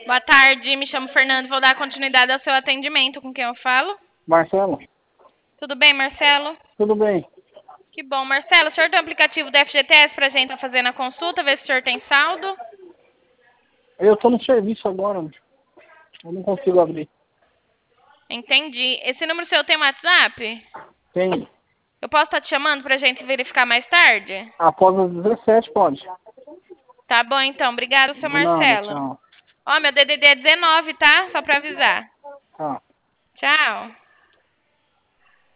Boa tarde, me chamo Fernando, vou dar continuidade ao seu atendimento. Com quem eu falo? Marcelo, Tudo bem, Marcelo? tudo bem? Que bom. Marcelo, o senhor tem o aplicativo do FGTS pra gente fazer na consulta, ver se o senhor tem saldo? Eu tô no serviço agora, eu não consigo abrir. Entendi. Esse número seu tem WhatsApp? Tem. Eu posso estar te chamando pra gente verificar mais tarde? Após as 17 pode. Tá bom, então. Obrigado, seu De nada, Marcelo. tchau. Ó, meu DDD é 19, tá? Só pra avisar. Tá. Tchau.